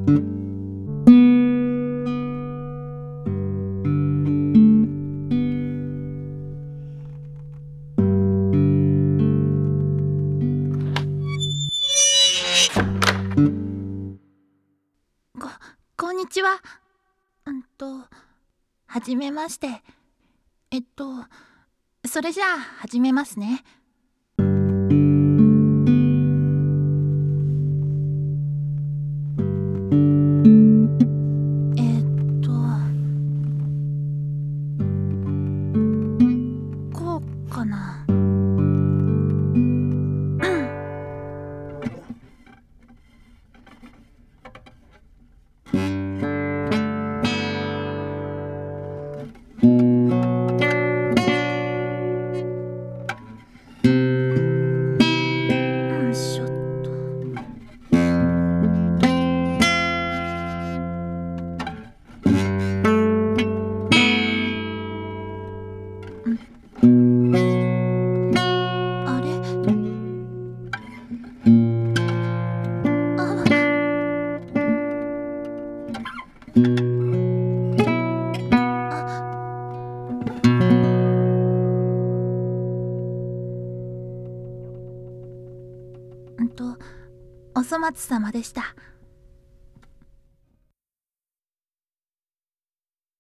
こんにちは。はじめまして。それじゃあ始めますね。こうかな。しょっと。あれ？お粗末様でした。